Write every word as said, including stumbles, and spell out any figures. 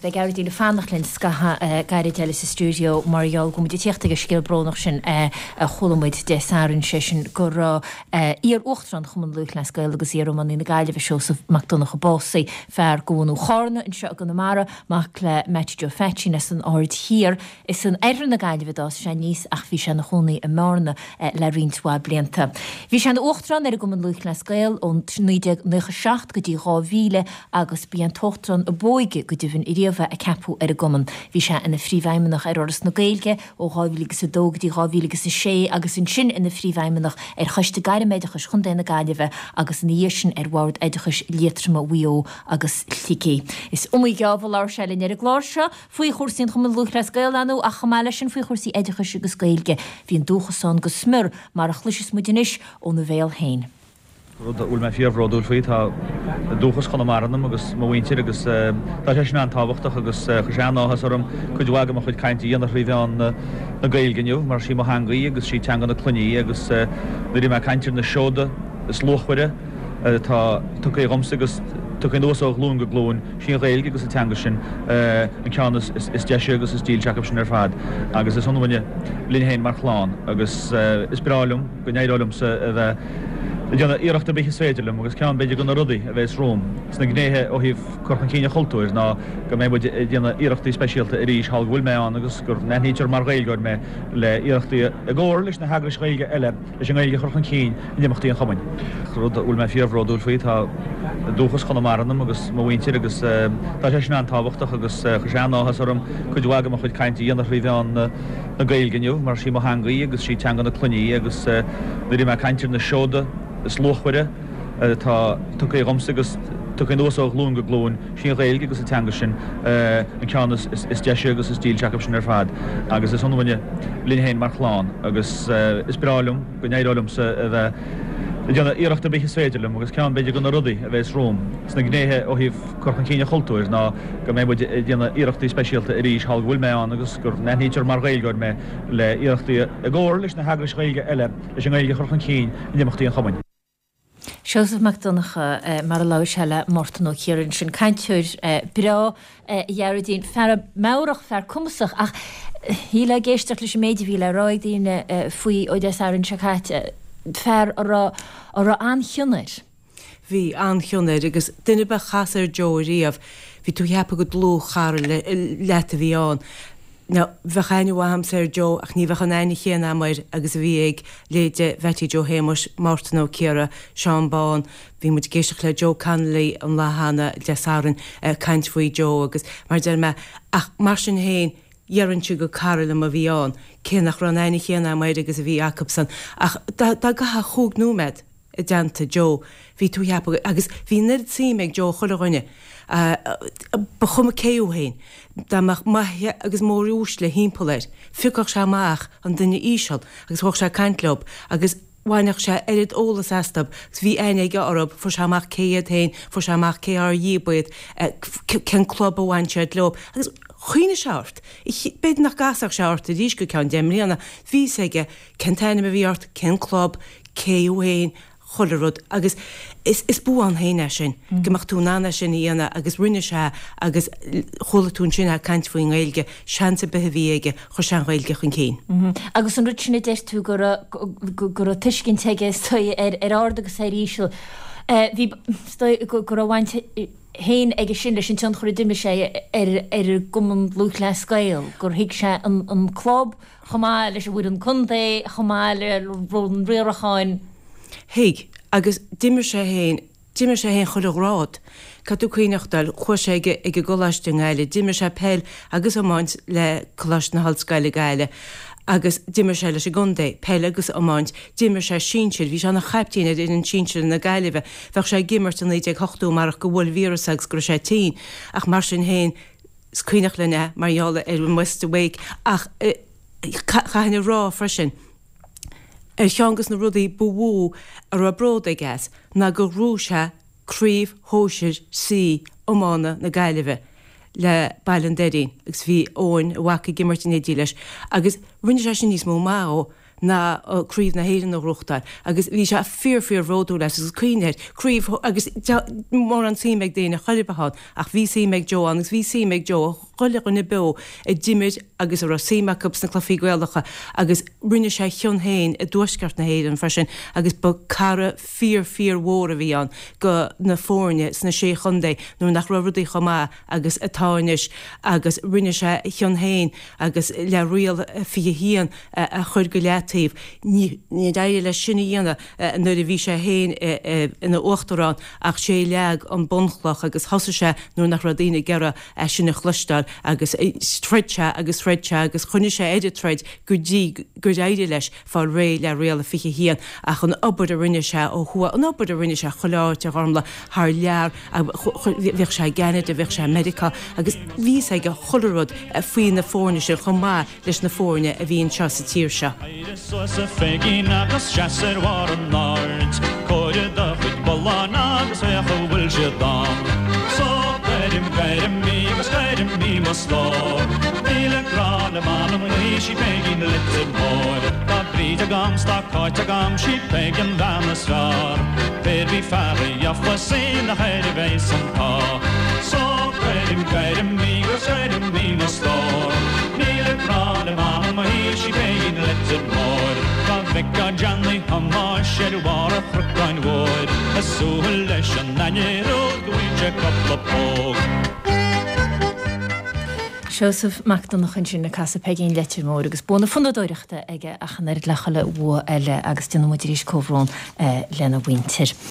be gair díle fannachlinn scaha gair deile sa studio Mariol go muid tíochtta go scéal brónach sin a cholamid de sarin sin gur íar uchtran chum luch le scail agus íar man ina gaiile seo sa macdonach a bósaí fear goúnú chána in seo go na mara mac le metio fetchin is an áid hir is an eiran na gaiile dá sé níos ach bhí se na chonaí a marna le rintá blianta. Bhí se an uchtran ar go man luch le scail ón tríide nucha seacht go dtí ráhíle agus bí an tochtran a bóige go dtíhann i riamh a capú ar a goman. Bhí se ina phríomhheimimeach ar oras na Gaeilge ó ráhílagus a dóg dí ráhílagus a sé agus in sin ina phríomhheimimeach ar chuiste gaiire méidechas chun déna gaiileh agus na dhéirsin ar bhhard éidechas létrama bhuió agus licí. Is umí geabh leir se le ar a gláirse faoi chósaín chum luch le scail anú a chamáile sin faoi chósaí éidechas agus Gaeilge hí an dúchasán go smur mar a chluisis muidinis ó na bhéal hain. Úl me fiorhródúil faoi tá dúchas chuna marnam agus mhaintir agus tá sé sin an táhachtach agus chuseanáchas orm chuidhhaga a chuid caiinte íonar riomh na Gaeilgeniu mar sí hangaí agus sí teanga na cluníí agus nuirí me caiintir na seoda is lochhuiire tá tu é gomsa agus tu é nóach lún go glún sin Gaeilge agus a teanga sin an ceann is deise agus is stíl teach sin ar fad agus is onhaine linhéin mar chláán agus is berálumm go néidirlumm sa bheith Dianna íireachta beiche féidirlumm agus ceann beidir gona rudaí a bheits Róm. Is na gnéthe ó híh corchan cíine choultúir ná go mé dianna íireachtaí speisialta a ríis hall bhfuil mé an agus gur neithnítear mar Gaeilgeir me le íireachtaí a ggóir leis na hagras Gaeilge eile leis an Gaeilge chorchan cín inimachtaí an chomain. Rud úl me fiorhródúil faoi tá dúchas chuna marnam agus mhaintir agus tá sé sin an táhachtach agus chuseanáchas orm chuidhhaga a chuid caiinte íonar riomh na Gaeilgeniu mar sí hangaí agus sí teanga na cluníí agus nuirí me caiintir na seoda is lochhuiire tá tu é gomsa agus tu é nóach lún go glún sin Gaeilge agus a teanga sin an ceann is deise agus is stíl teach sin ar fad agus is onhaine linhéin mar chláán agus is berálumm go néidirlumm sa bheith Dianna íireachta beiche féidirlumm agus ceann beidir gona rudaí a bheits Róm. Is na gnéthe ó híh corchan cíine choultúir ná go mé dianna íireachtaí speisialta a ríis hall bhfuil mé an agus gur neithnítear mar Gaeilgeir me le íireachtaí a ggóir leis na hagras Gaeilge eile leis an Gaeilge chorchan cín inimachtaí an chomain. Seosah MacDonacha mar a leir heile mórtan ó chéann sin caiintúir bra dhearadín fear mórach fear cumasach ach híle géisteach leis méidir bhí le ráidíine faoi ó deasárann se chaite fear ar anchiúnair. Bhí anchiúnair agus duine be chasar Jo riamh hí tú heappa go dlú char leta bhí an. Na bhechainú waham sé Jo ach ní bhechan éine chéana mair agus bhí ag léide bheití Jo Héimeas Mártan ó Ciara Seán Bán bhí muid géisteach le Jo Connolly an lehanana deasárann caint faoi Jo agus mar de me ach mar sin héin dhearann tú go carla a bhí an cé nach ran éine chéana mair agus a bhí Jacobson ach dá gatha chúg númed i deanta Jo hí tú heappa agus bhí nid sí meag Jo chuileghine ba chuma céú hain Dáach maithe agus mórús le hímpóir fiúcach se amach an duine ísal agus thuach se caiintlob agus bhainach se éad ólas astab gus bhí aige orb fu se amach céad hain fu se amach cé ar díbuid cen club a bhaintseid lob agus chuoine seart beidir nach gasach seart a dís go ceann deimlíanana bhí aige centéine a bhíart cen club céú hain cholarrod agus is is bú an héine sin goach tú nána sin íana agus rinne se agus cholatún sinna caiint faoin Gaeilge seansa bethe bhíige chu sean Gaeilge chun céin. Agus an ruúna deirtú gur a tuiscin teige ar ádagus é ríisiil hí gur bhaint héin ag sin leis sin tean chuir duime sé ar goman luch le scail gur hiic se an club chomáil leis bhfuil an chundé chomáil ar bhn riaracháin. Hiig agus dimmer sé héin dimmer sé héin chuil rád Ca tú cuioineachtal chuiséige ag goláiste gaile dimmer sé pell agus amáint le choláist na halscaile gaile agus dimmer sé leis gondé pell agus amáint dimmer sé síir hí sena chaiptíine in an síir na gaiileh bheith sé gimmert an éidir chochtú marach go bhfuil vírusagus gur sé tí ach mar sin héin cuioineach lenne marheala ar an West Wake ach chahinna rá freisin. Er seangus na rudaí bhú ar a bród ag gas na go rúise críomh hóisiir sí ómána na gaiileh le baillandéirín agus bhí óin bhacha gimmartin é díleis agus rinne sé sin níos mó má ó na críomh na héidir nó ruchttar, agus bhí se fear fear róú leis agus cuineir, críomh agus mór an sí meid déine choirbád ach bhí sí meid Jo agus bhí sí meid Jo choile go na be i ddíimiid agus ar símacups na clufií gweildacha agus rinne sé thion héin i dúsceart na héidir an freisin agus ba cara fear fear mhór a bhí an go na fórne sna sé chundé nó nach rudaí chomá agus atáis agus rinne sé thion héin agus le rial fi hían a chuir go letíh ní d le sinna dhéana nuair a bhí sé héin ina ochtarrán ach sé leag an bonchlach agus thosa sé nó nach radíine gera sinna chluisteil agus stridse agus fredse agus chunne sé éidir treid go dtí gur éidir leis fá ré le réal a fiche hían ach an obair a rinne se ó thua an obair a rinne se choláirte armla th lear bhíh sé ganad a bhíh sé medica agus ví sé go cholarrod a faoin na fórne se chomá leis na fórne a bhíon se sa tíir se. Fegin agus seaar war an náirt Cóide do chud bolán agus bheith a bhfuil se dá. Só gaidim gaidim mí agus gaidim mí mas lá. Bíle grá le man am lí si fegin litir mór. Tá bríd a gam sta cáit a gam si fegin dánas rár. Fér bhí fearri a fusin a heidir bhéis an tá. Só gaidim gaidim mí agus gaidim mí mas lá. Bíle grá le man am lí si fegin litir mór. Vicka Janley Hamar shed war a fruitline wood a soolish and nanyero gwije couple pog. Seosah Macdon nach chun sin na casa pegin letir mór agus buna fundadóireachta ige achan ar lechaile bhua eile agus denmuidir is cóhrón lena winter.